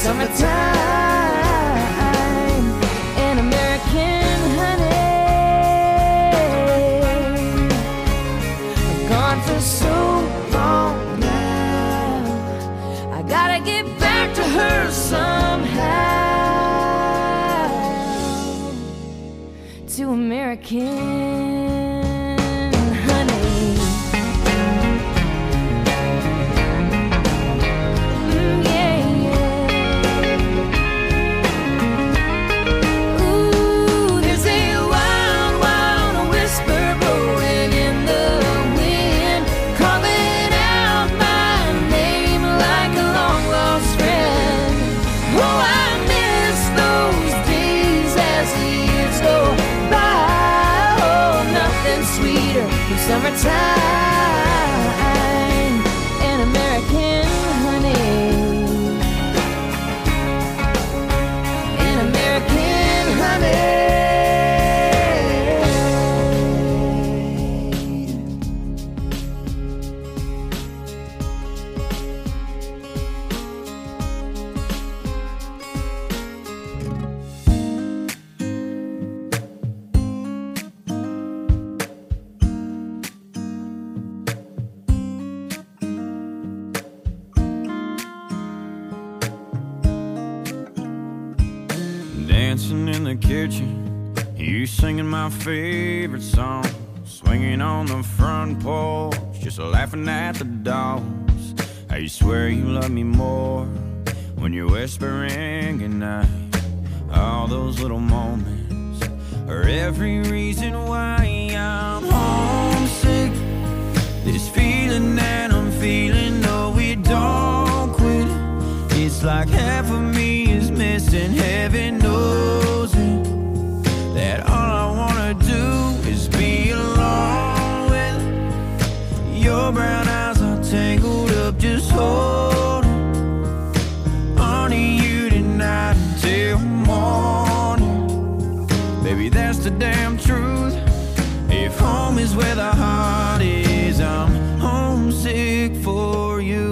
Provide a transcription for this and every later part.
summertime and American honey. I've gone for so long now, I gotta get back to her somehow. To American honey. Summertime and American honey. And American honey. Dancing in the kitchen, you singing my favorite song, swinging on the front porch, just laughing at the dogs. I swear you love me more when you're whispering goodnight. All those little moments are every reason why I'm homesick. This feeling that I'm feeling, no, we don't quit. It's like half of me is missing, heaven knows it. That all I wanna do is be alone with your brown eyes are tangled up, just holding on to you tonight until morning. Baby, that's the damn truth. If home is where the heart is, I'm homesick for you.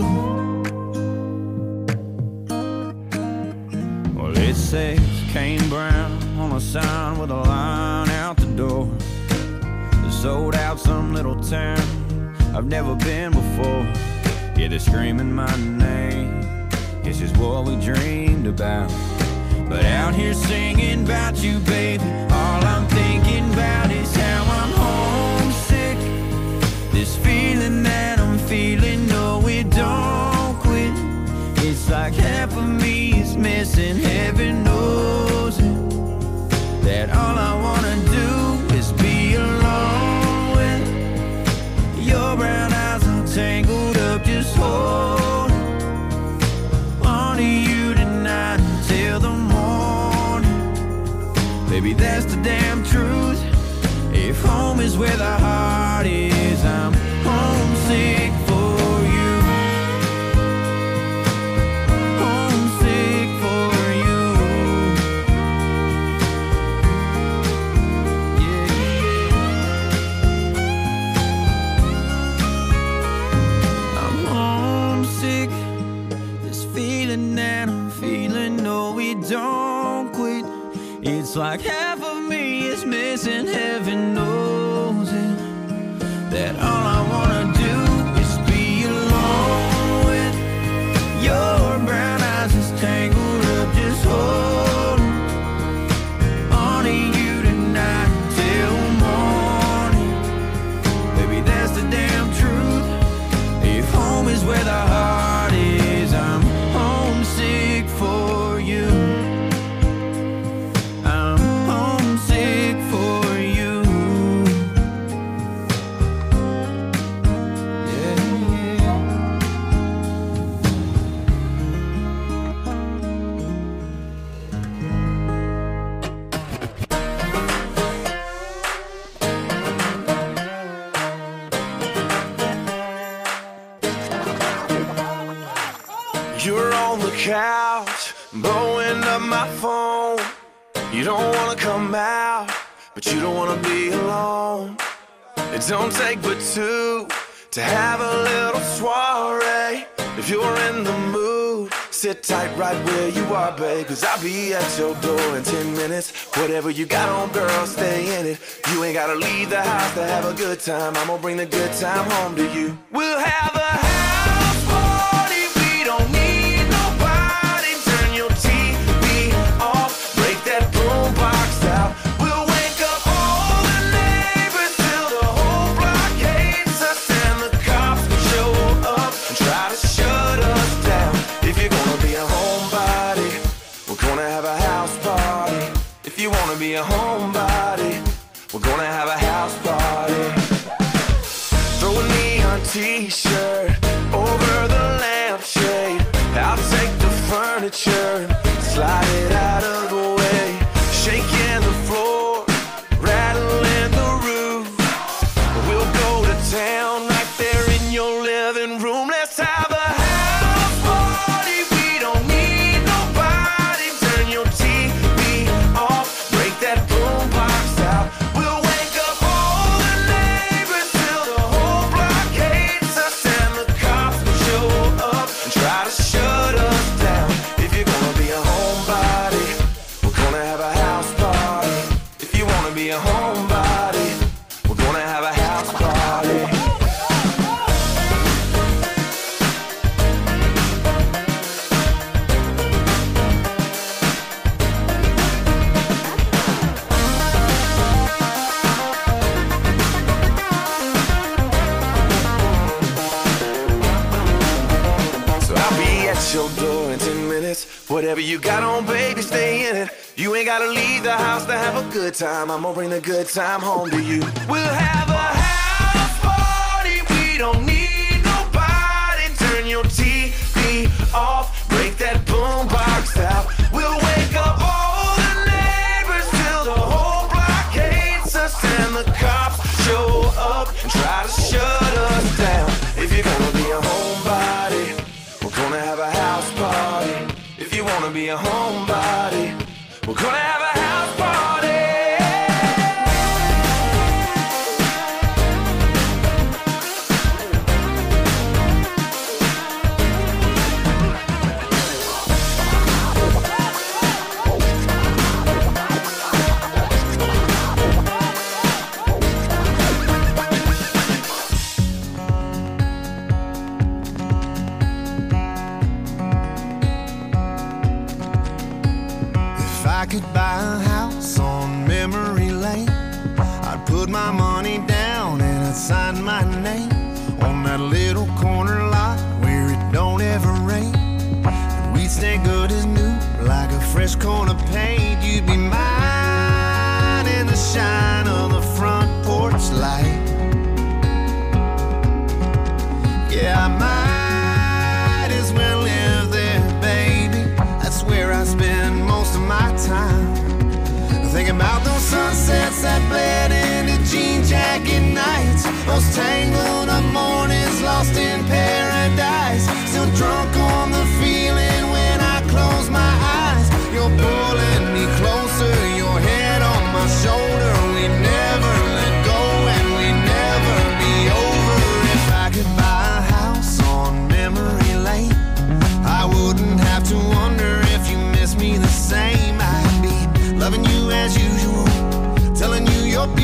It says Kane Brown on a sign with a line out the door. Sold out some little town I've never been before. Yeah, they're screaming my name. This is what we dreamed about. But out here singing about you, baby, all I'm thinking about is how I'm homesick. This feeling that I'm feeling, no, it don't quit. It's like half of me is missing, heaven knows it. That all I wanna do is be alone with your brown eyes are tangled up, just hold on to you tonight until the morning. Baby, that's the damn truth. If home is where the heart is, I'm homesick for you. Don't quit. It's like half of me is missing, heaven knows it. That all I wanna do is be alone with your brown eyes is tangled up, just holding on to you tonight till morning. Baby, that's the damn truth. If home is where the heart is, I'm homesick for you. You're on the couch, blowing up my phone. You don't wanna come out, but you don't wanna be alone. It don't take but two to have a little soiree. If you're in the mood, Sit tight right where you are, babe, 'cause I'll be at your door in 10 minutes. Whatever you got on, girl, stay in it. You ain't gotta leave the house to have a good time. I'm gonna bring the good time home to you. We'll have a house party. We don't need nobody. Turn your TV off. Break that boombox out. We'll wake up all the neighbors till the whole block hates us. And the cops show up and try to shut us down. If you're gonna be a homebody, we're gonna have a house party. If you wanna be a homebody, we're gonna have a house party. Throw a neon t-shirt over the lampshade. I'll take the furniture, slide it out of the way. Shaking the floor, rattling the roof. We'll go to town right there in your living room. Let's have a house party. We don't need nobody. Turn your TV off. Break that boombox out. We'll wake up all the neighbors till the whole block hates us. And the cops show up and try to shut us down. If you're gonna be a homebody, we're gonna have a house party. If you wanna be a homebody, we're gonna have a house party. So I'll be at your door in 10 minutes. Whatever you got on, baby, stay in it. You ain't gotta leave the house to have a good time. I'm gonna bring the good time home to you. We'll have a house party. We don't need nobody. Turn your TV off. Break that boombox out. We'll wake up all the neighbors till the whole block hates us. And the cops show up and try to shut us down. If you're gonna be a homebody, we're gonna have a house party. If you wanna be a homebody, we're gonna have a house party. If I could buy a house on memory lane, I'd put my money down and I'd sign my name on that little corner lot where it don't ever rain. And we'd stay good as new, like a fresh coat of paint. You'd be mine in the shine of the front porch light. Yeah, I might as well live there, baby. That's where I spend most of my time. Thinking about those sunsets that bled into jean jacket nights, those tangled up mornings lost in paradise. Still drunk on the feeling when I close my eyes. You're pulling me closer, your head on my shoulder. We never let go and we never be over. If I could buy a house on memory lane, I wouldn't have to wonder if you miss me the same. I'd be loving you as usual, telling you you're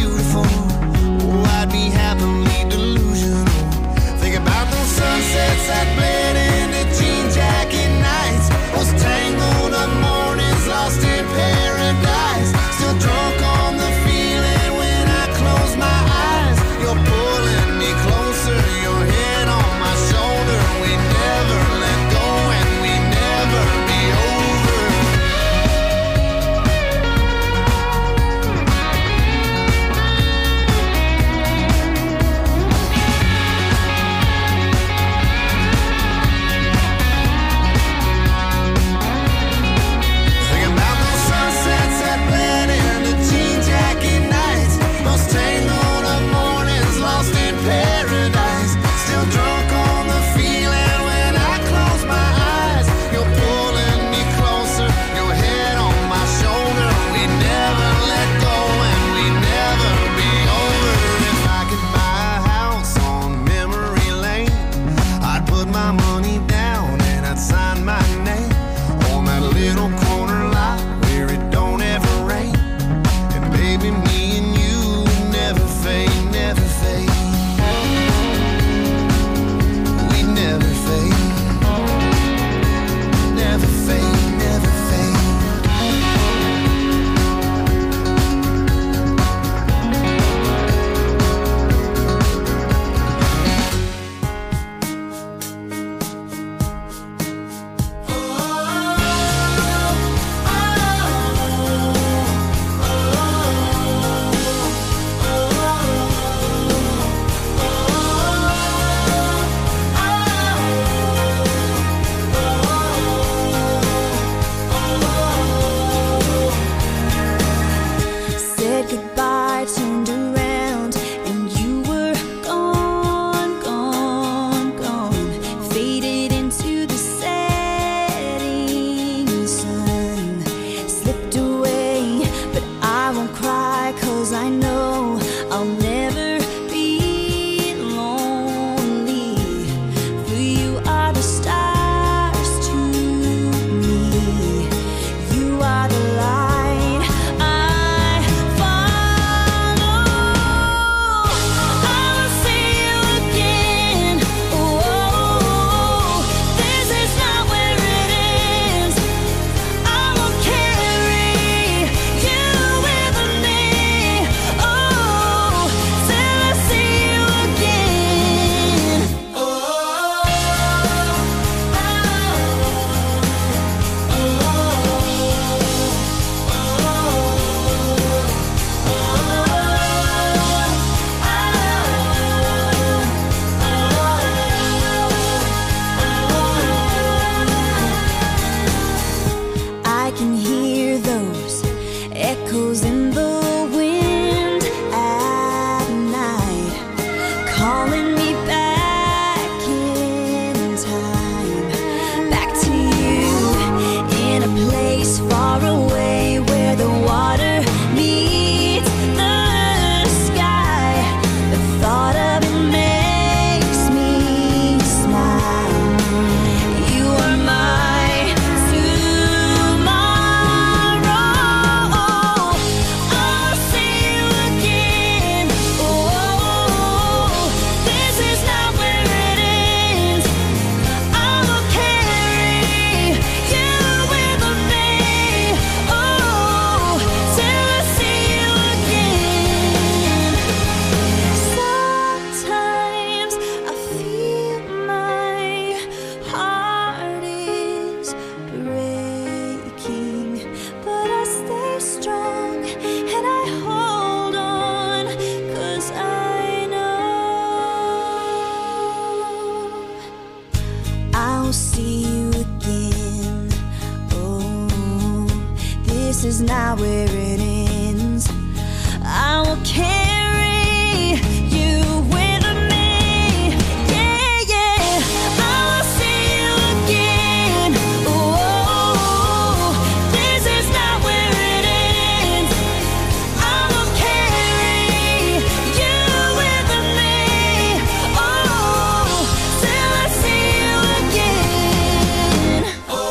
will see you again. Oh, this is not where it ends. I will carry you with me. Yeah, yeah, I will see you again. Oh, this is not where it ends. I will carry you with me. Oh, till I see you again.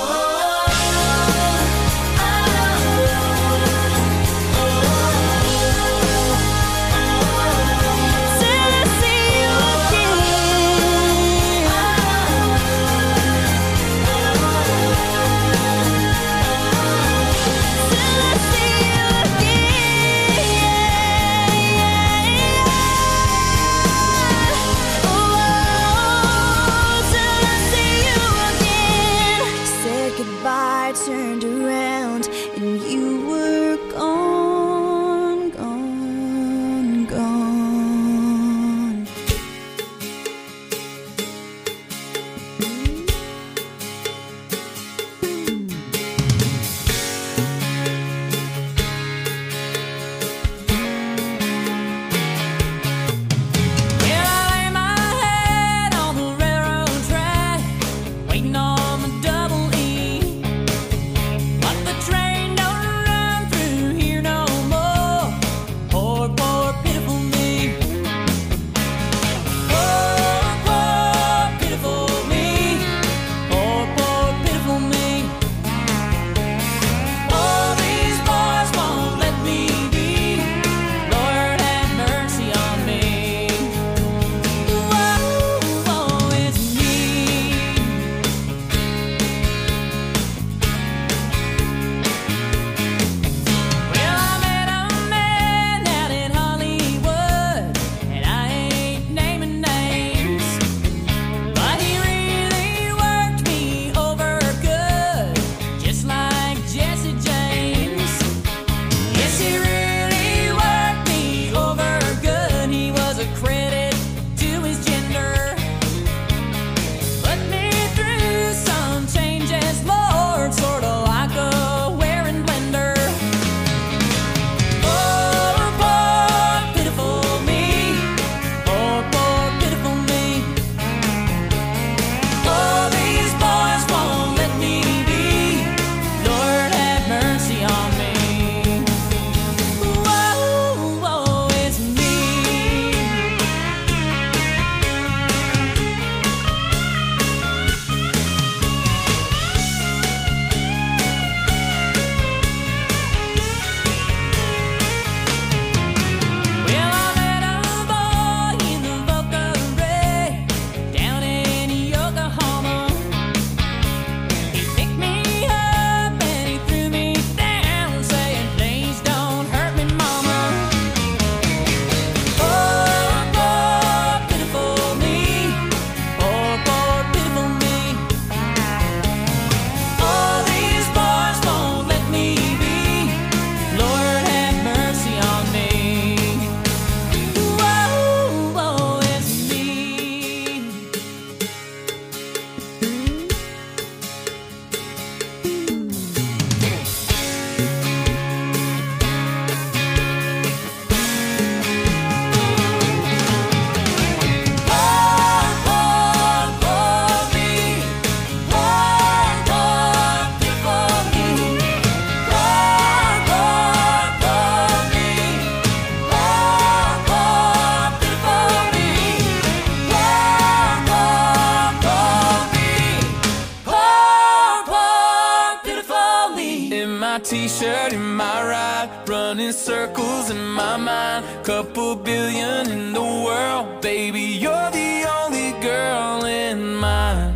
Goodbye, turned around, and you were gone, gone, gone. Here I lay my head on the railroad track, waiting on the double E. But the train don't run through here no more. Poor, poor, pitiful me. Poor, poor, pitiful me. Poor, poor, pitiful me. All these boys won't let me be. Lord have mercy on me. Whoa, whoa, it's me. Well, I met a man out in Hollywood, and I ain't naming names, but he really worked me over good, just like Jesse James. Yes, he really worked me over good. He was a credit to his gender, put me through some changes, Lord, sorta like a wearing blender. Poor, poor, pitiful me. Poor, poor, pitiful me. All these boys won't let me be. Lord have mercy on me. Whoa, whoa, it's me. Well, I met a boy in the Boca Raton, down in Yokohama. He picked me up and he threw me down, saying, "Please don't hurt me, mama." Poor, poor, pitiful me. Poor, poor, pitiful me. All these boys won't let me be. Lord have mercy on me. Whoa, whoa, it's me. Poor, poor, poor me. Poor, poor, pitiful me. Poor, poor, poor me. Poor, poor, pitiful me. Poor, poor, poor me. Poor, poor, pitiful me. In my t-shirt, in my ride, running circles in my mind. Couple billion in the world, baby, you're the only girl in mine.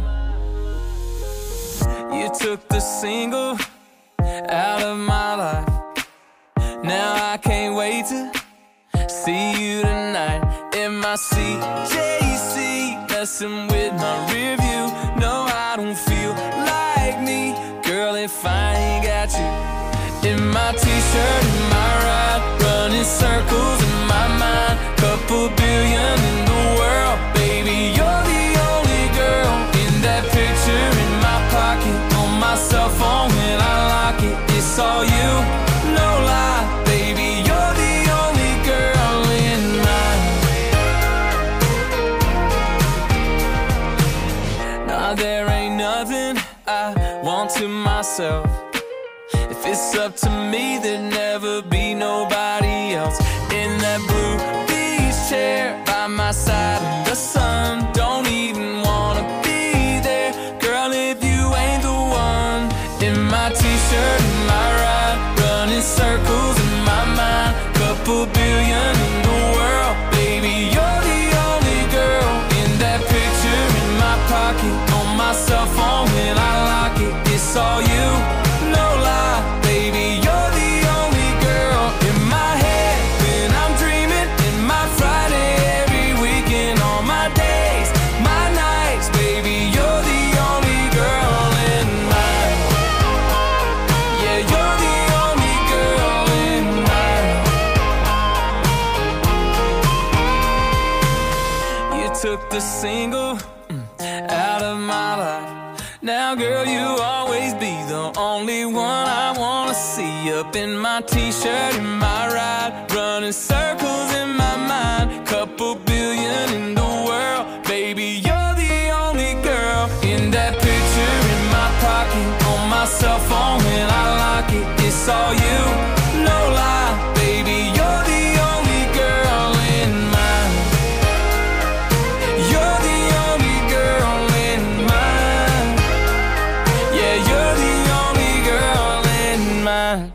You took the single out of my life. Now I can't wait to see you tonight. In my CJC, messing with my rear view. No, I don't feel like me, girl, if I ain't got you. In my t-shirt, in my ride, running circles in my mind. Couple billion in the world, baby, you're the only girl in that picture. myself. If it's up to me, there'd never be nobody else. In that blue beach chair by my side in the sun, don't even wanna be there, girl, if you ain't the one. In my t-shirt, in my ride, running circles in my mind, couple billion in the world, baby, you're the only girl. In that picture in my pocket, on my cell phone when I lock it, it's all you, no lie, baby, you're the only girl. In my head when I'm dreaming, in my Friday every weekend, all my days, my nights, baby, you're the only girl in mine. Yeah, you're the only girl in mine. You took the single out of my life. Now, girl, you always be the only one I wanna see. Up in my t-shirt, in my ride, running circles in my mind, couple billion in the world, baby, you're the only girl. In that picture in my pocket, on my cell phone when I lock it, it's all you, no lie, baby, you're the only girl in mine. You're the only girl in mine. Yeah, you're the only girl in mine.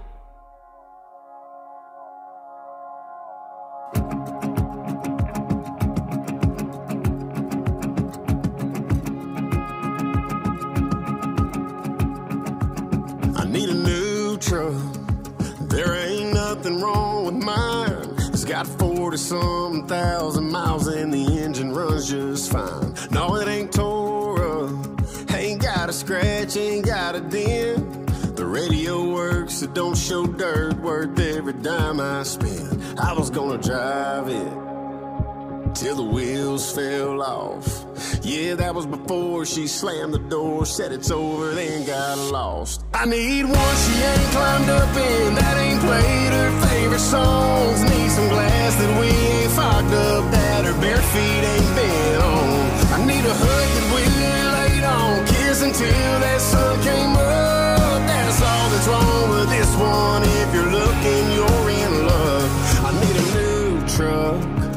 I need a new truck. There ain't nothing wrong with mine. It's got 40-some thousand miles and the engine runs just fine. No, it ain't tore up, ain't got a scratch, ain't got a dent. The radio works, it don't show dirt, worth every dime I spend. I was gonna drive it till the wheels fell off. Yeah, that was before she slammed the door, said it's over, then got lost. I need one she ain't climbed up in, that ain't played her favorite songs. Need some glass that we ain't fogged up, that her bare feet ain't been on. I need a hug that we laid on, kiss until that sun came up. That's all that's wrong with this one. If you're looking, you're in love. I need a new truck.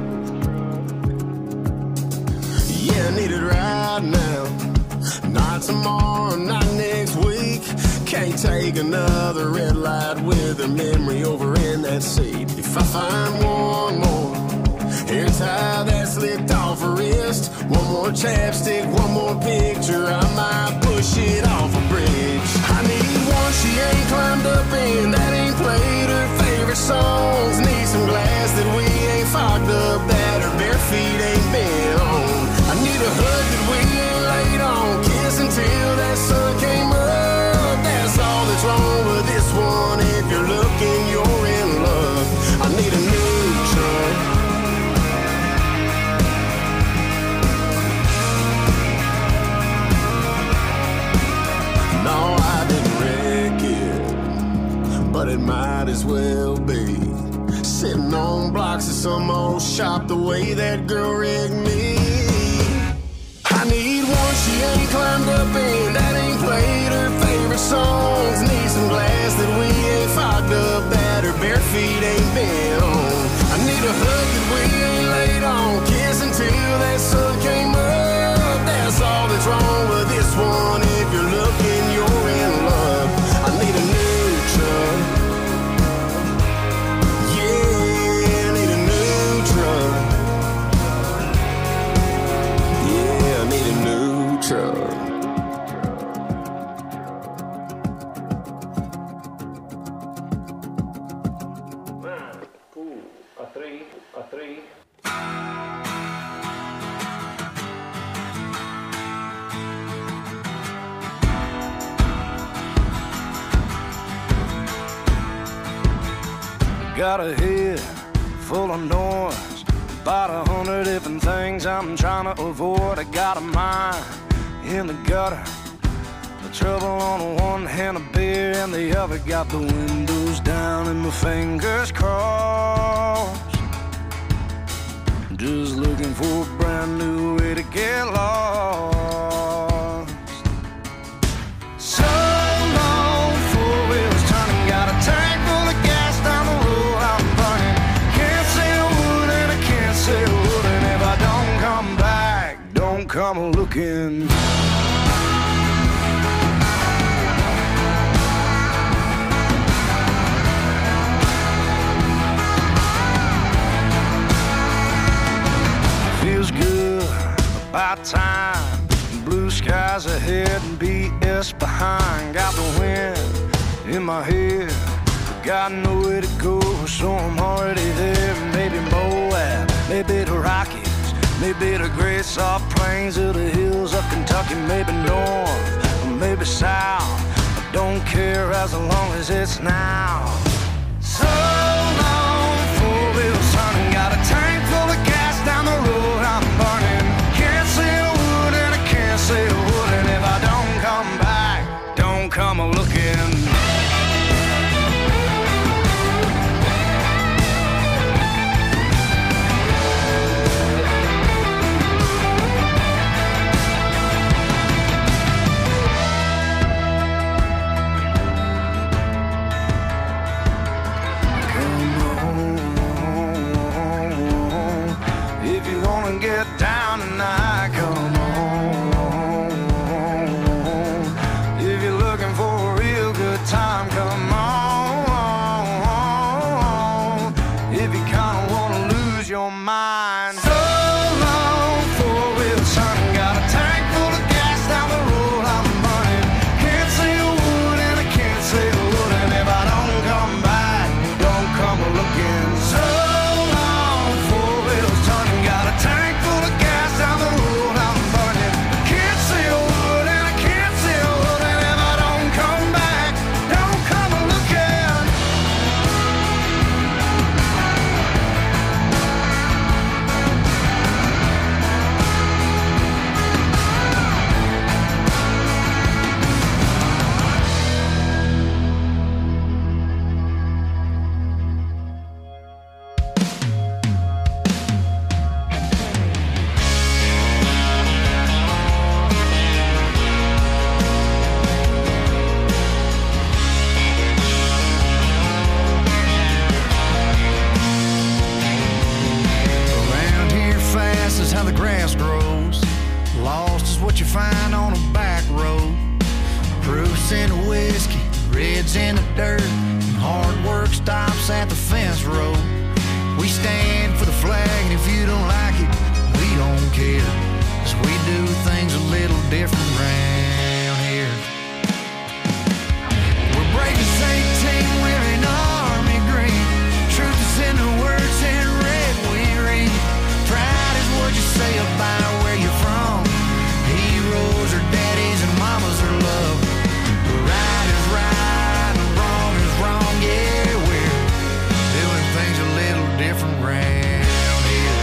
Yeah, I need it right now. Not tomorrow, not next week. Can't take another red light with her memory over in that seat. If I find one more hair tie that's licked off her wrist, one more chapstick, one more picture, I might push it off a bridge. I need one she ain't climbed up in, that ain't played her favorite songs. Need some glass that we ain't fogged up, that her bare feet ain't been on. I need a hug that we ain't laid on, kiss until that sun came up. That's all that's wrong with this one. If you're looking, you're in love. I need a new truck. No, I didn't wreck it, but it might as well be. Sitting on blocks of some old shop the way that girl rigged me. I need one she ain't climbed up in, that ain't played her favorite songs. Need some glass that we ain't fogged up, that her bare feet ain't been on. I need a hug that we ain't laid on, kiss until that sun came up. That's all that's wrong with this one. If you're looking, you're in love. I need a new truck. Yeah, I need a new truck. Yeah, I need a new truck. A three. Got a head full of noise, about 100 different things I'm trying to avoid. I got a mind in the gutter, the trouble on one hand, a beer in the other. Got the windows down and my fingers crossed, just looking for a brand new way to get lost. So long come a-looking. Feels good, about time. Blue skies ahead and BS behind. Got the wind in my head, got nowhere to go, so I'm already there. Maybe Moab, maybe the Rockies, maybe the great soft plains of the hills of Kentucky. Maybe north, or maybe south, I don't care as long as it's now. So long, four-wheel son, got a tank full of gas down the road I'm burning. Can't say a word and I can't say a word, and if I don't come back, don't come a-looking. Get down tonight, come on. If you're looking for a real good time, come on. If you kinda wanna lose your mind, so long, four-wheel son, got a tank full of gas down the road I'm burning. Can't say a word and I can't say a word, and if I don't come back, don't come a-looking. So long, four-wheel son, got a tank down the road I'm burning. Can't say a word and I can't say a word, and if I don't come back, don't come a-looking. How the grass grows. Lost is what you find on a back road. Proofs in the whiskey, reds in the dirt, and hard work stops at the fence road. We stand for the flag, and if you don't like it, we don't care, 'cause we do things a little different round here. We're brave as 18, wearing army green. Truth is in the words in red we read. Pride is what you say about where you're from. Heroes are daddies and mamas are love. Right is right and wrong is wrong. Yeah, we're doing things a little different round here.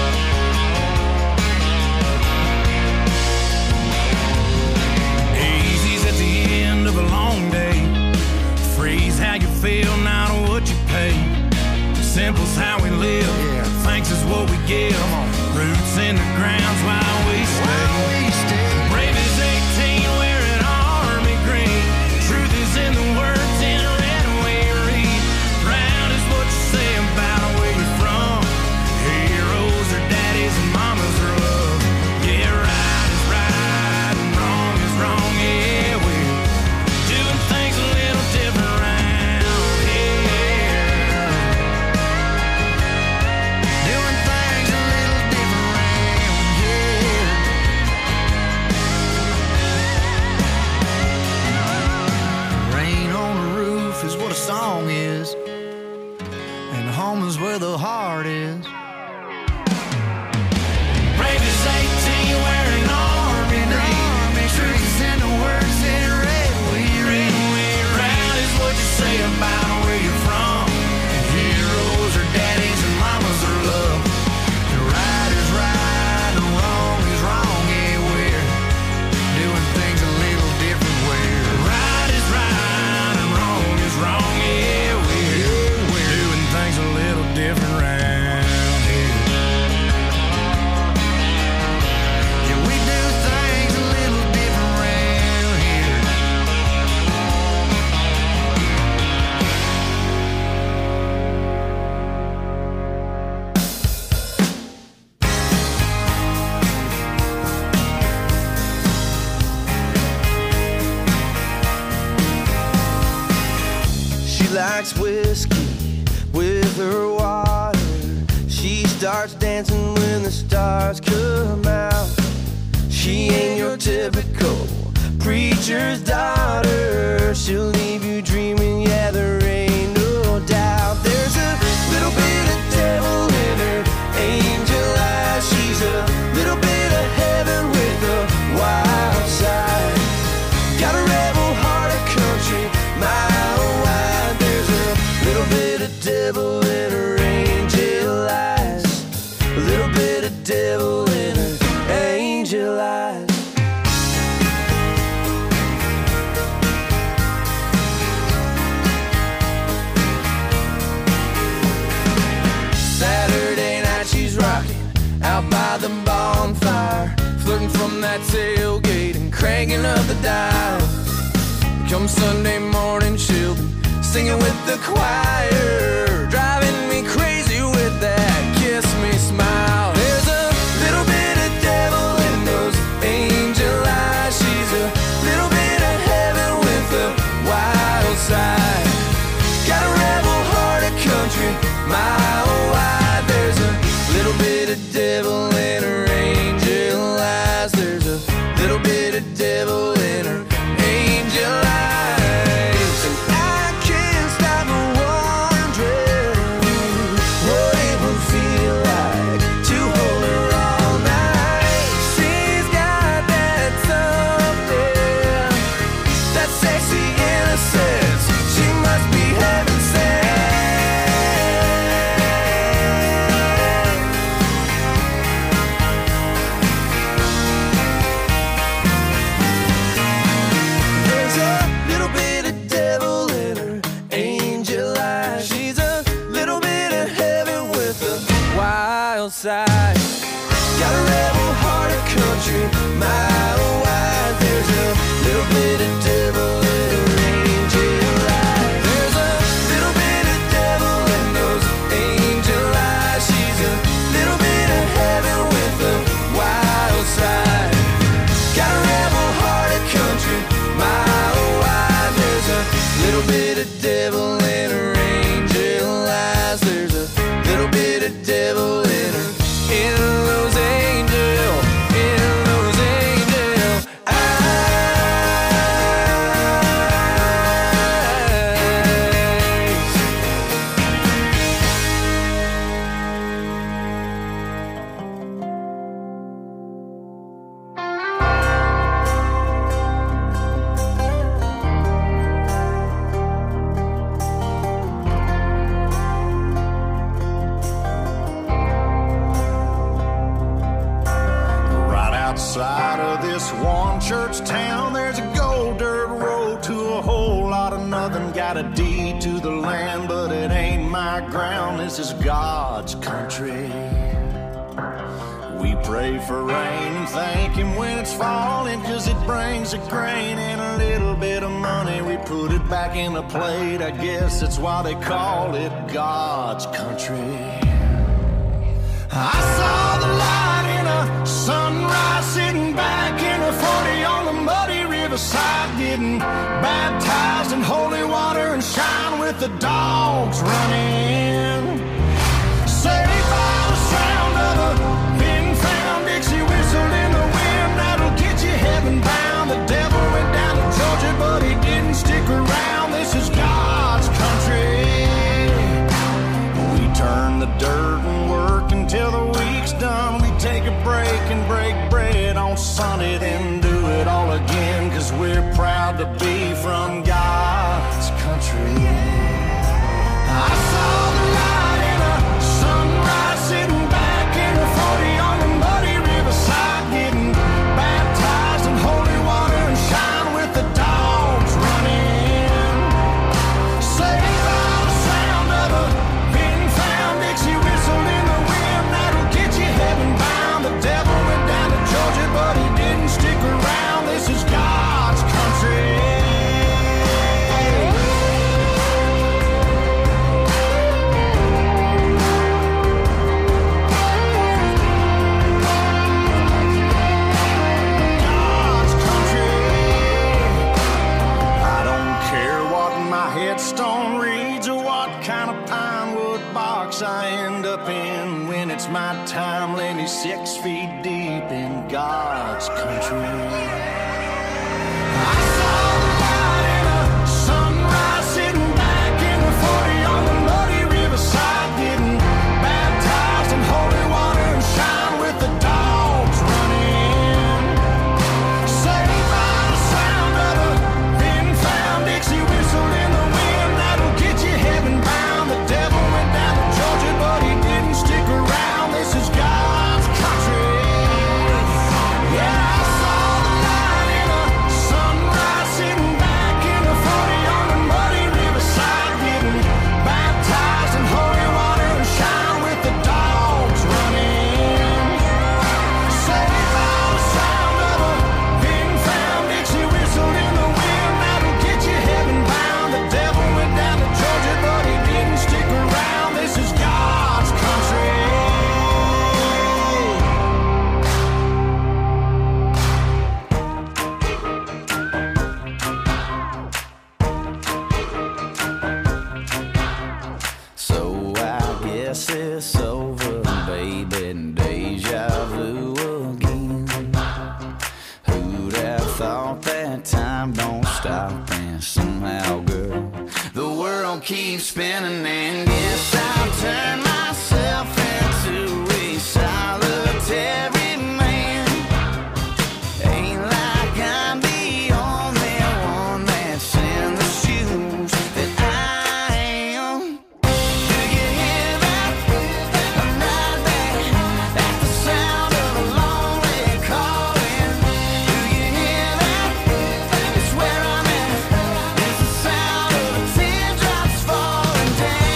Easy's at the end of a long day. Freeze how you feel, not what you pay. Simple's how we live. Yeah. Thanks is what we give. Roots in the ground's why we stay. Brave as 18, wearing army green. Truth is in the words in red we read. Proud is what you say about where you're from. Heroes are daddies and mamas are love. Yeah, right is right and wrong is wrong. Yeah, we're doing things a little different round here. Doing things a little different round here. likes whiskey with her water. She starts dancing when the stars come out. She ain't your typical preacher's daughter. She'll leave you dreaming, yeah, there ain't no doubt. There's a little bit of devil in her angel eyes. She's a little bit of heaven with a wild side. Got a rebel heart, a country mile wide. There's a little bit of devil in her angel eyes. A little bit of devil in her angel eyes. Saturday night she's rocking out by the bonfire, flirting from that tailgate and cranking up the dial. Come Sunday morning she'll be singing with the choir, driving me crazy with that kiss me smile. There's a little bit of devil in those angel eyes. She's a little bit of heaven with a wild side. Got a rebel heart, a country mile wide. There's a little bit of devil in her angel eyes. There's a little bit of devil in her angel eyes. And I can't stop wondering what it would feel like to hold her all night. She's got that something, that sexy innocence. She must be heaven sent. There's a little bit of devil in her angel eyes. She's a little bit of heaven with a wild side. Got a rebel heart, a country mile wide. There's a little bit of devil in her angel eyes. There's a little bit of devil in those angel eyes. She's a little bit of heaven with a wild side. Got a rebel heart, a country mile wide. There's a little bit of devil in her angel eyes. There's a little bit of devil in her, in those angel Right outside of this one church town, there's a gold dirt road to a whole lot of nothing. Got a deed to the land, but it ain't my ground. This is God's country. We pray for rain and thank Him when it's falling, 'cause it brings a grain and a little bit of money. We put it back in the plate, I guess that's why they call it God's country. I saw the light in a sunrise, sitting back in a 40 on the muddy riverside, getting baptized in holy water and shine with the dogs running. Saved by the sound of a pin-found Dixie whistle in the wind that'll get you heaven bound. The devil went down to Georgia, but he didn't stick around. This is God's country. We turn the dirt and work until the week's done. We take a break and break bread on Sunday, then do it all again, 'cause we're proud to be from God's country. I saw the light in a sunrise, sitting back in a 40 on the muddy riverside, getting baptized in holy water and shine with the dogs running. Saved by the sound of a pin-found Dixie whistle in the wind that'll get you heaven bound. The devil went down to Georgia, but he didn't stick around. This is God's country. be 6 feet deep in God's country. I saw the light in a sunrise, sitting back in the 40 on the muddy riverside, getting baptized in holy water and shine with the dogs running. Saved by the sound of a thin-found Dixie whistle in the wind that'll get you heaven bound. The devil went down to Georgia, but he didn't stick around. This is God's country. Yeah, I saw the light in a sunrise, sitting back in the 40 on the muddy riverside, getting baptized in holy water and shine with the dogs running. Saved by the sound of a thin-found Dixie whistle in the wind that'll get you heaven bound. The devil went down to Georgia, but he didn't stick around. This is God's country. So I guess it's over, baby, and deja vu again. Who'd have thought that time don't stop, and somehow, girl, the world keeps spinning, and guess I'll turn myself into a solitary man. Ain't like I'm the only one that's in the shoes that I am. Do you hear that? I'm right there at the sound of a lonely calling. Do you hear that? It's where I'm at. It's the sound of the teardrops falling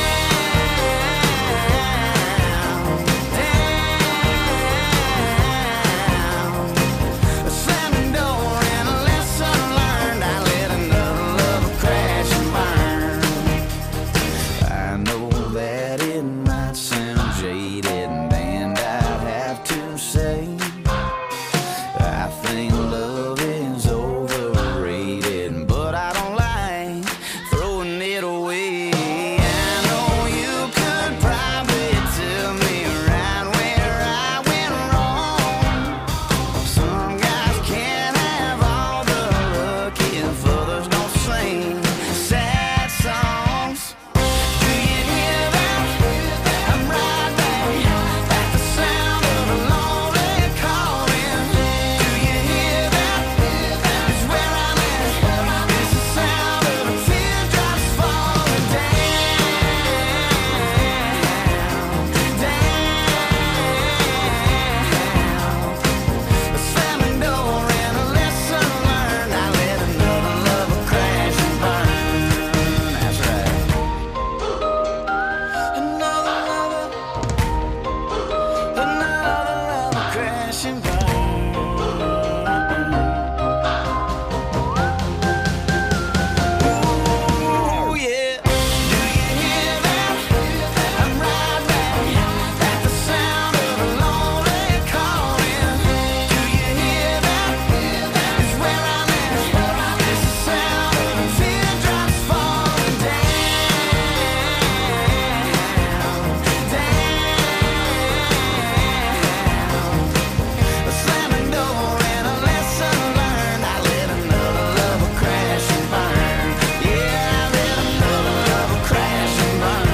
down. A slamming door and a lesson learned. I let another lover crash and burn. I know that it might sound jaded, and I'd have to say I think love is overrated, but I don't like throwing it away. I know you could probably tell me right where I went wrong. Some guys can't have all the luck if others don't sing sad songs. Do you hear that? I'm right there at the sound of a lonely calling. Do you hear that? It's where I'm at. It's the sound of the teardrops falling down. A slamming door and a lesson learned. I let another lover crash and burn. That's right. Another lover crash and burn. Ooh, yeah. Do you hear that? I'm right there at the sound of a lonely calling. Do you hear that? It's where I'm at. It's the sound of the teardrops falling down. A slamming door and a lesson learned. I let another lover crash and burn. Yeah, I let another lover crash and burn.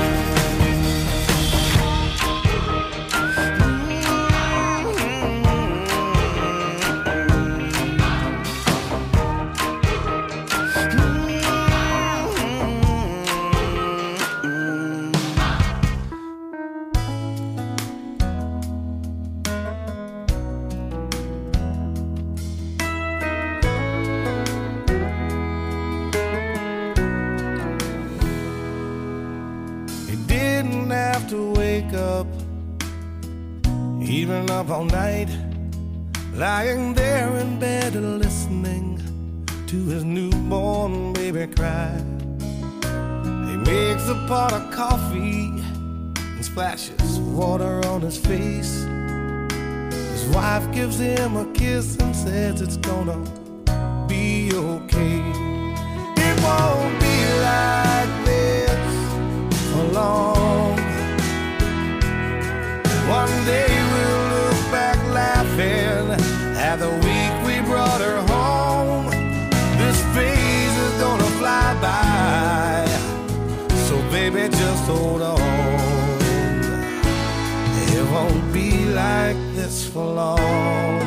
He didn't have to wake up, even up all night, lying there in bed listening to his newborn baby cry. He makes a pot of coffee and splashes water on his face. His wife gives him a kiss and says it's gonna be okay. It won't be like this for long. One day we'll look by the week we brought her home. This phase is gonna fly by, so baby just hold on. It won't be like this for long.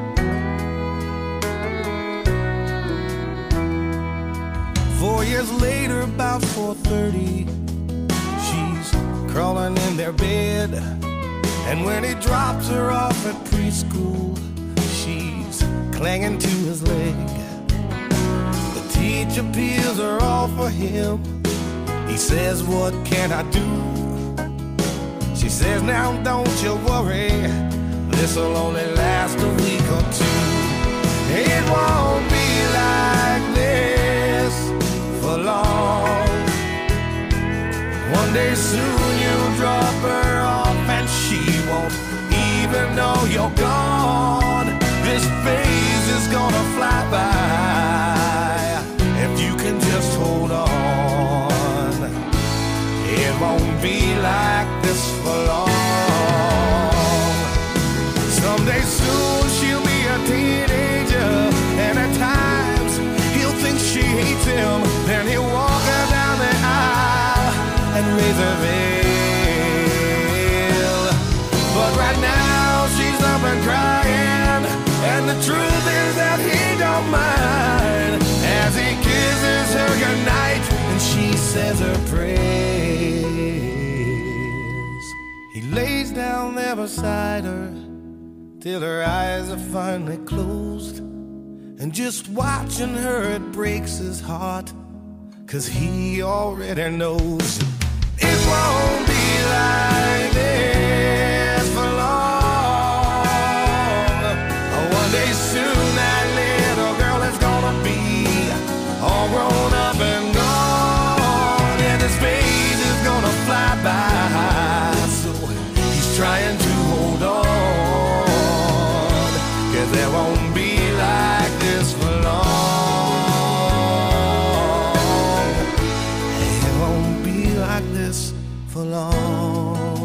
4 years later, about 4:30, she's crawling in their bed. And when he drops her off at preschool, she's clinging to his leg. The teacher peels her off for him. He says, what can I do? She says, now don't you worry, this'll only last a week or two. It won't be like this for long. One day soon you'll drop her off and she won't even know you're gone. This phase is gonna fly by if you can just hold on. It won't be like this for long. Someday soon she'll be a teenager, and at times he'll think she hates him. Then he'll walk her down the aisle and raise her veil. But right now she's up and crying, and the truth is that he don't mind as he kisses her goodnight and she says her prayers. He lays down there beside her till her eyes are finally closed, and just watching her it breaks his heart, 'cause he already knows it won't be like this for long. One day soon that little girl is gonna be all grown up and gone, and this phase is gonna fly by, so he's trying to hold on, 'cause there won't be like this for long. It won't be like this for long.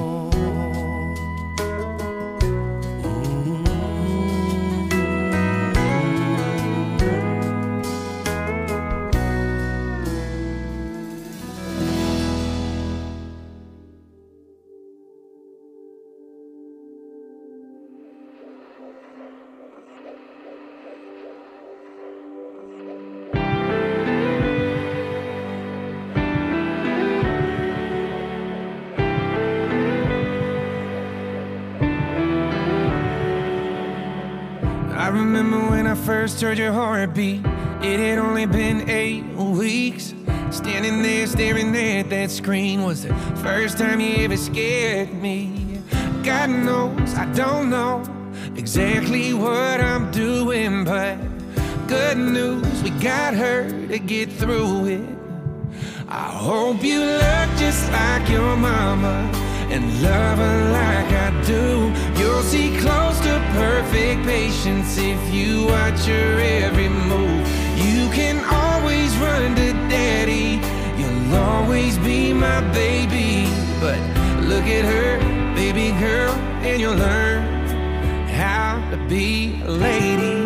I remember when I first heard your heartbeat. It had only been 8 weeks. Standing there staring at that screen was the first time you ever scared me. God knows I don't know exactly what I'm doing, but good news, we got her to get through it. I hope you look just like your mama and love her like I do. You'll see close to perfect patience if you watch her every move. You can always run to daddy, you'll always be my baby. But look at her, baby girl, and you'll learn how to be a lady.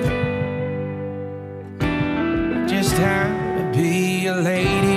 Just how to be a lady.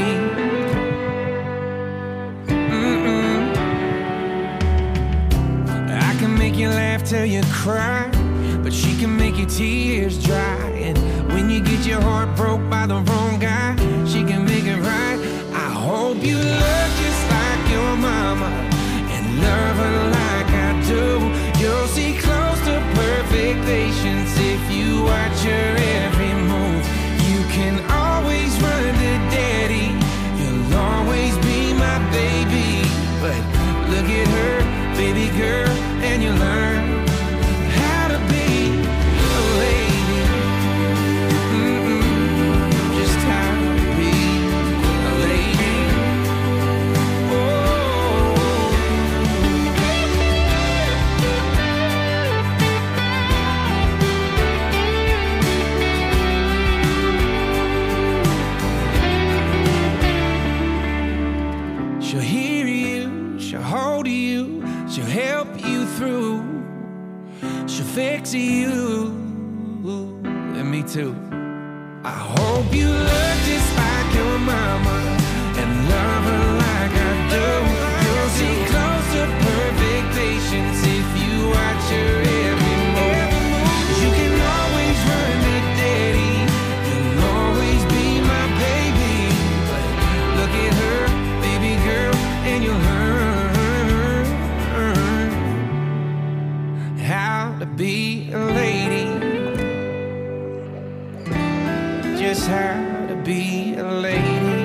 Make you laugh till you cry, but she can make your tears dry. And when you get your heart broke by the wrong guy, she can make it right. I hope you look just like your mama and love her like I do. You'll see close to perfect patience if you watch her every move. You can always run to daddy, you'll always be my baby. But look at her, baby girl, and you learn how to be a lady. Just how to be a lady. She'll hear you, she'll hold you, she'll help you through, she'll fix you and me too. I hope you look just like your mama and love her like I do. You'll see close to perfect patience if you watch her every move. You can always run to daddy, you'll always be my baby. But look at her, baby girl, and you'll learn how to be a lady. Just how to be a lady.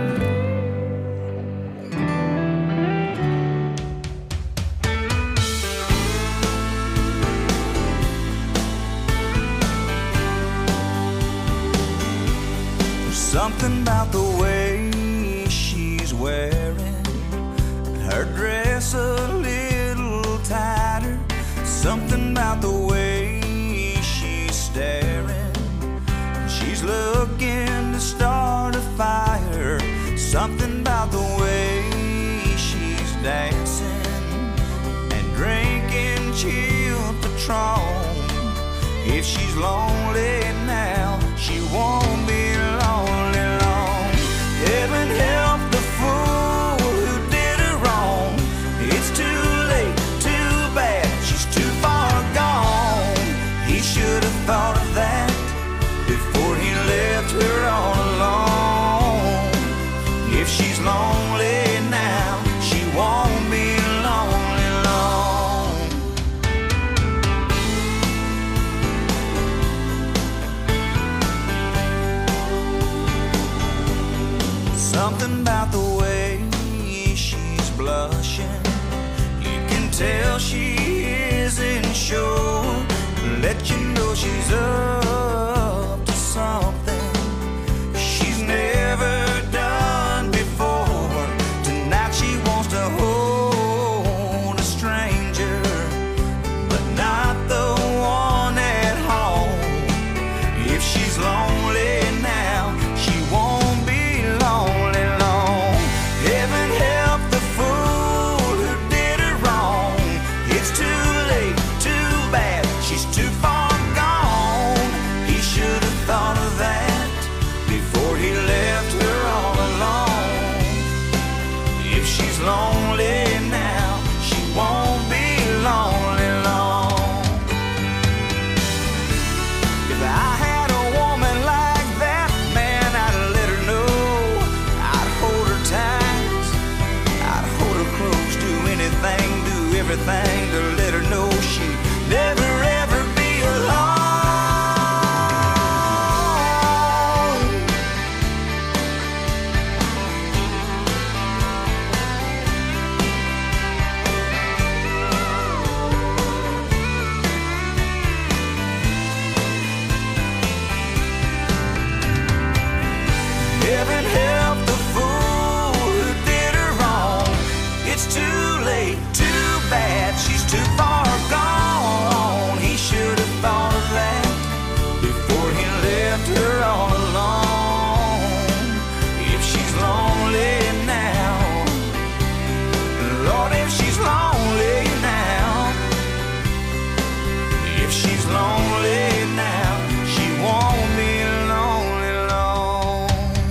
Something about the way she's wearing her dress a little tighter. Something about the way she's staring. She's looking to start a fire. Something about the way she's dancing and drinking chilled Patron. If she's lonely now, she won't be lonely long. Heaven help the fool who did her wrong. It's too late, too bad, she's too far gone. He should have thought of that before he left her all alone. If she's lonely now, she won't be lonely long. Something about the way she's blushing, you can tell she isn't sure. Let you know she's up to something she's never done before. Tonight she wants to hold a stranger, but not the one at home. If she's lonely now, she won't be lonely long. Heaven help the fool who did her wrong. It's too late, too bad, she's too far gone. He should have thought of that before he left her all alone. If she's lonely now, she won't be lonely long. If I had a woman like that, man, I'd let her know. I'd hold her tight, I'd hold her close, do anything, do everything to let her know she'd never ever be alone. Heaven help the fool who did her wrong. It's too late, too bad, she's too far gone. He should have thought of that before he left her all alone. If she's lonely now, Lord, if she's lonely now, if she's lonely now, she won't be lonely long.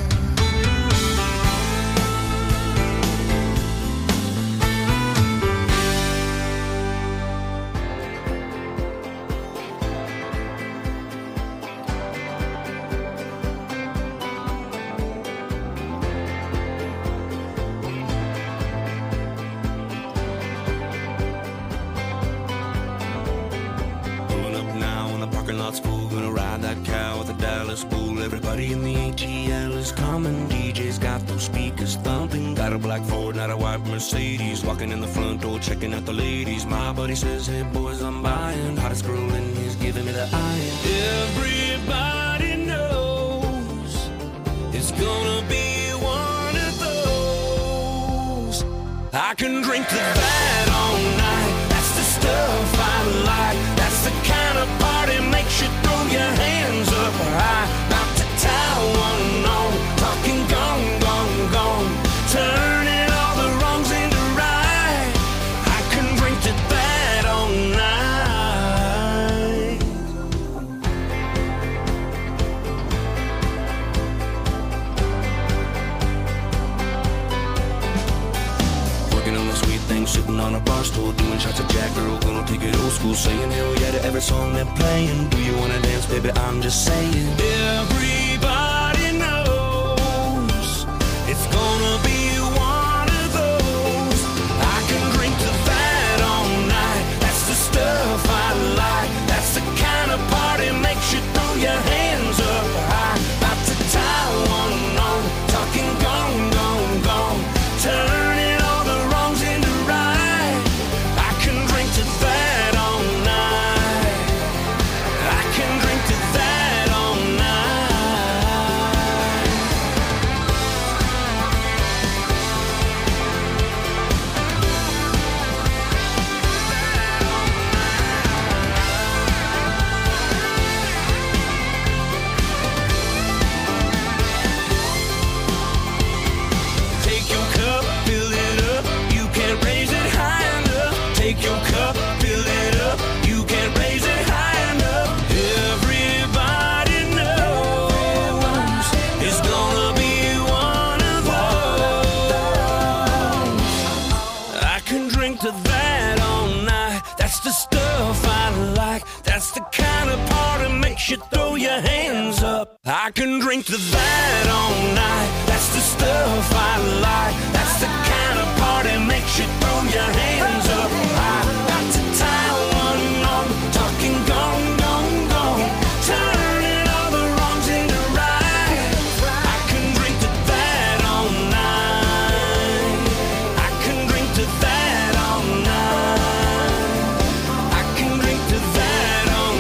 Pulling up now in the parking lot's full. Gonna ride that cow with a Dallas bull. Everybody in the ATL is coming. DJ's got those speakers thumping. Got a black Ford, not a white Mercedes. Walking in the front door, checking out the ladies. My buddy says, hey boys, I'm buying. Hottest girl in he's giving me the eye. Everybody knows it's gonna be one of those. I can drink to that all night. That's the stuff I like. That's the kind of party makes you throw your hands up high. About to tie one on, talking gone, gone, gone. Turning all the wrongs into right. I can drink to that all night. every song they're playing. Do you wanna dance, baby? I'm just saying. Everybody knows it's gonna be one of those. I can drink to that all night. That's the stuff I like. That's the kind of party makes you throw your hands up high. About to tie one on, talking gone, gone, gone, turning all the wrongs into right. I can drink to that all night. I can drink to that all night. Take your cup, fill it up. You can't raise it high enough. Take your cup, fill it up. You can't raise it high enough. Everybody knows it's gonna be one of those. I can drink to that all night. That's the stuff I like. That's the kind of party makes you throw your hands up. I can drink to that all night. That's the stuff I like. That's the kind of party makes you throw your hands up. I got to tie one on, talking gone, gone, gone, turning all the wrongs into right. I can drink to that all night. I can drink to that all night. I can drink to that all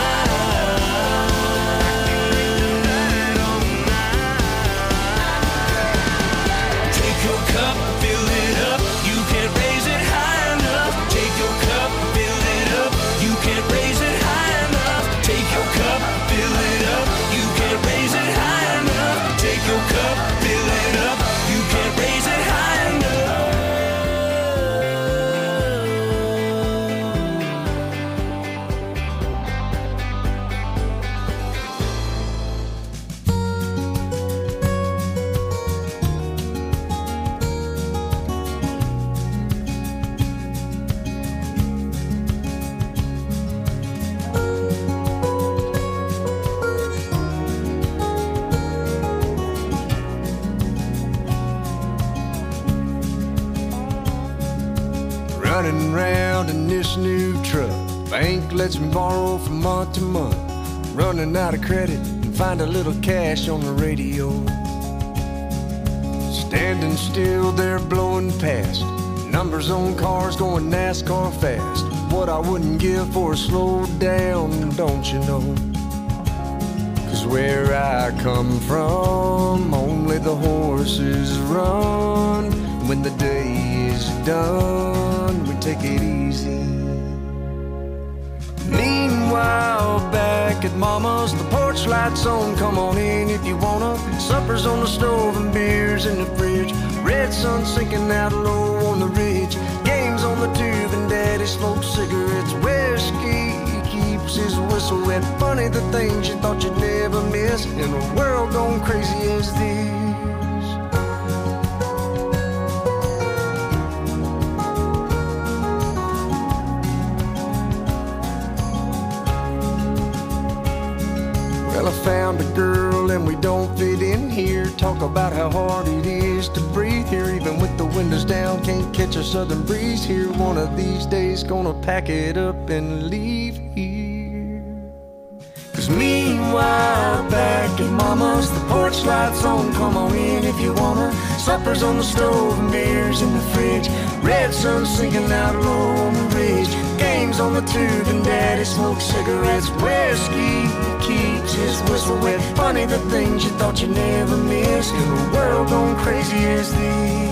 night. Take your cup, fill it up. You can't raise it high enough. Take your cup, fill it up. You can't raise it high enough. Take your cup, fill it up. You can't raise it high enough. Take your cup, fill it up. You can't raise it high enough. Running round in this new truck. Bank lets me borrow from month to month. Running out of credit and find a little cash on the radio. Standing still there blowing past. Numbers on cars going NASCAR fast. What I wouldn't give for a slow down, don't you know? 'Cause where I come from, only the horses run. When the day is done, we take it easy. Meanwhile, back at Mama's, the porch lights on, come on in if you wanna. Supper's on the stove and beers in the fridge. Red sun sinking out low on the ridge. Games on the tube and Daddy smokes cigarettes. Whiskey keeps his whistle wet. Funny the things you thought you'd never miss in a world gone crazy as this. Well, I found a girl and we don't fit in here. Talk about how hard it is to breathe here. Even with the windows down, can't catch a southern breeze here. One of these days gonna pack it up and leave here. 'Cause meanwhile, back at Mama's, the porch lights on, come on in if you wanna. Supper's on the stove and beers in the fridge. Red sun sinking out low on the ridge. Games on the tube and Daddy smokes cigarettes. Whiskey keeps his whistle wet. Funny the things you thought you'd never miss in a world gone crazy as this.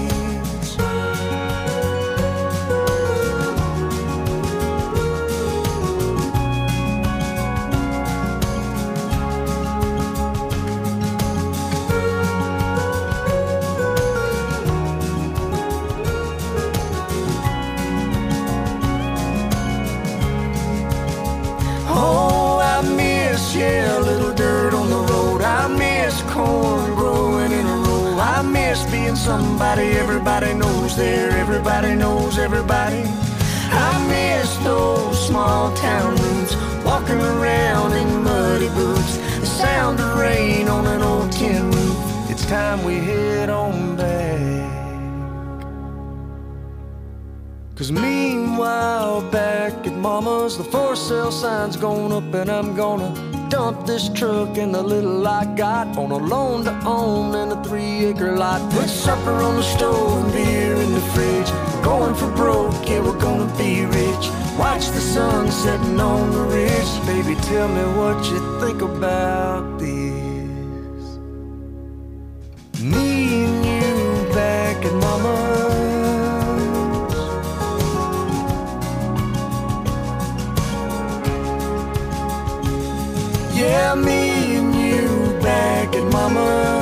Yeah, a little dirt on the road. I miss corn growing in a row. I miss being somebody everybody knows there. Everybody knows everybody. I miss those small town roots. time we head on back. 'Cause meanwhile back at mama's, the for sale sign's going up, and I'm gonna dump this truck and the little I got on a loan to own and a 3-acre lot. Put supper on the stove and beer in the fridge. Going for broke, yeah, we're gonna be rich. Watch the sun setting on the ridge. Baby, tell me what you think about this. Me and you back at mama's. Yeah, me and you back at mama's.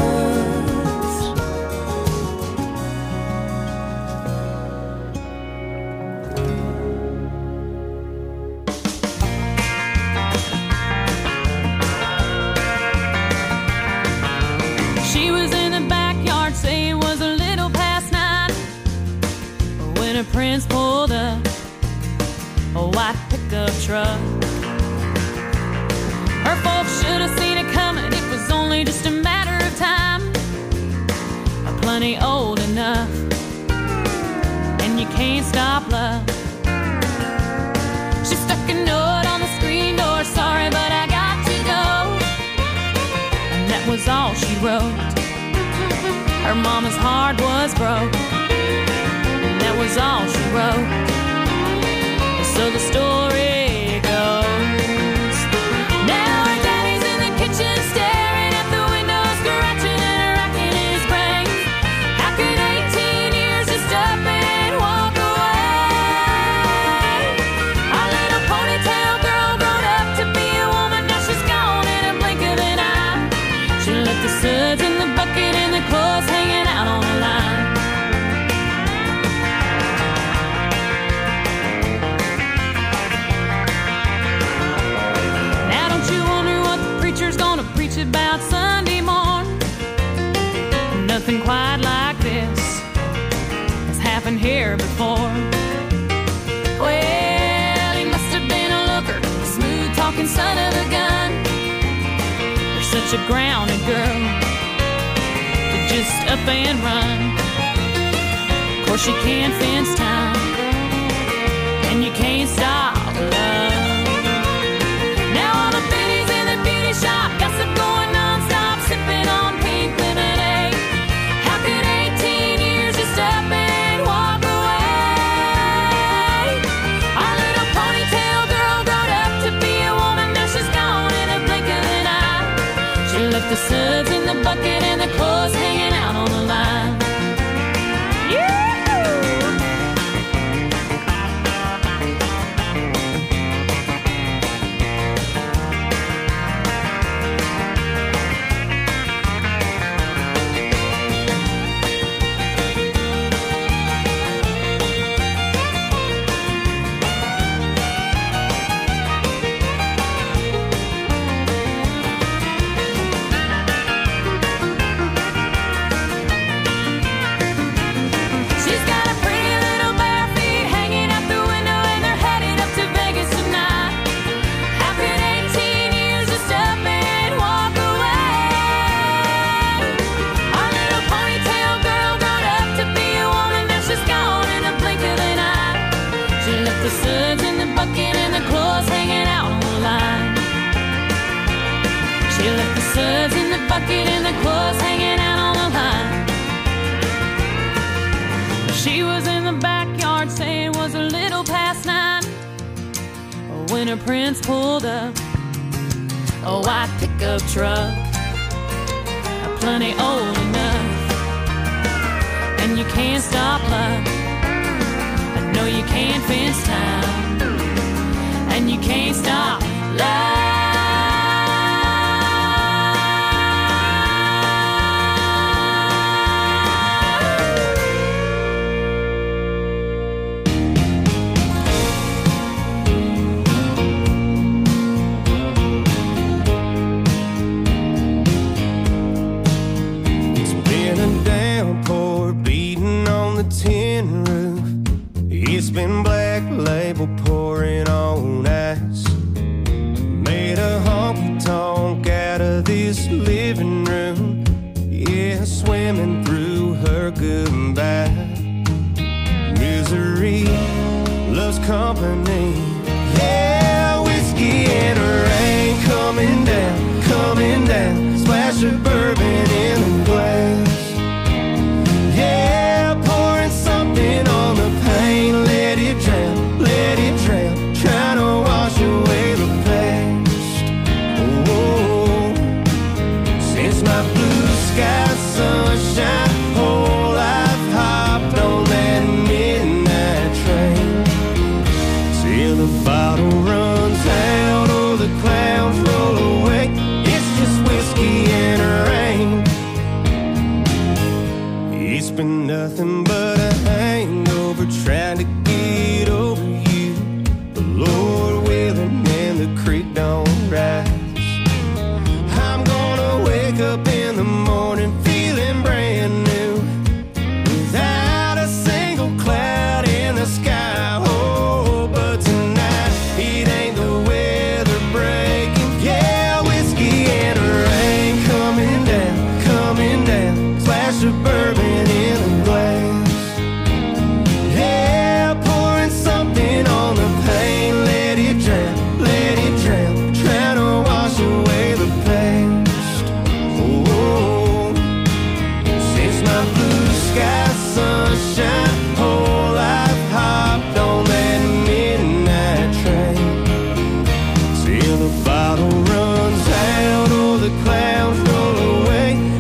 She was in the backyard saying it was a little past 9 when her prince pulled up a white pickup truck. Her folks should have seen it coming, it was only just a matter of time. Plenty old enough, and you can't stop love. She stuck a note on the screen door, sorry but I got to go. And that was all she wrote. Her mama's heart was broke, and that was all she wrote. So the story goes. Now her daddy's in the kitchen staring at the window, scratching and racking his brain. How could 18 years just up and walk away? Our little ponytail girl grown up to be a woman, now she's gone in a blink of an eye. She left the suds in the bucket and the clothes hanging out on the line. Now don't you wonder what the preacher's gonna preach about Sunday morn? Nothing quite like this has happened here before. Well, he must have been a looker, a smooth-talking son of a gun. You're such a grounded girl to just up and run. Of course you can't fence time, and you can't stop love. Now all the biddies in the beauty shop, gossip going non-stop, sipping on pink lemonade. How could 18 years just up and walk away? Our little ponytail girl grown up to be a woman, now she's gone in a blink of an eye. She left the suds in the bucket and the clothes hanging out on the line. She's got a pretty little bare feet hanging out the window, and they're headed up to Vegas tonight. How could 18 years just up and walk away? Our little ponytail girl grown up to be a woman, now she's gone in a blink of an eye. She left the suds in the bucket and the clothes hanging out on the line. She left the suds in the bucket and the clothes hanging out on the line. She was in the backyard saying it was a little past 9 when her prince pulled up a white pickup truck. Plenty old enough, and you can't stop love. I know you can't fence time, and you can't stop love. It's been a downpour beating on the tin roof. It's been black label pouring on ice. Made a honky tonk out of this living room. Yeah, swimming through her good and bad. Misery loves company,